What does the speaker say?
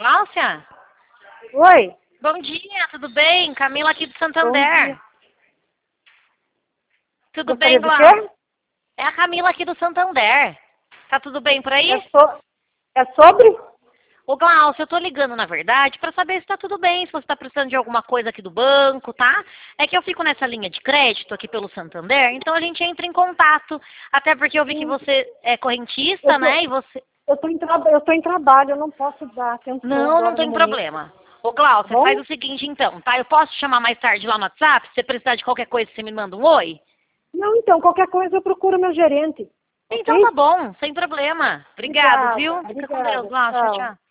Gláucia? Oi. Bom dia, tudo bem? Camila aqui do Bom Santander. dia. Tudo Gostaria bem, do Gláucia? quê? É a Camila aqui do Santander. Tá tudo bem por aí? É sobre? Ô, Gláucia, eu tô ligando, na verdade, pra saber se tá tudo bem, se você tá precisando de alguma coisa aqui do banco, tá? É que eu fico nessa linha de crédito aqui pelo Santander, então a gente entra em contato. Até porque eu vi que você é correntista, né? E você... Eu tô em trabalho, eu não posso dar atenção Não, agora não no tem momento. problema. Ô, Gláucia, Tá bom? faz o seguinte então, tá? Eu posso te chamar mais tarde lá no WhatsApp? Se você precisar de qualquer coisa, você me manda um oi? Não, então, qualquer coisa eu procuro meu gerente. Então tá Ok? bom, sem problema. Obrigado, viu? Fica com Deus, Obrigada. Gláucia. Tchau. Tchau.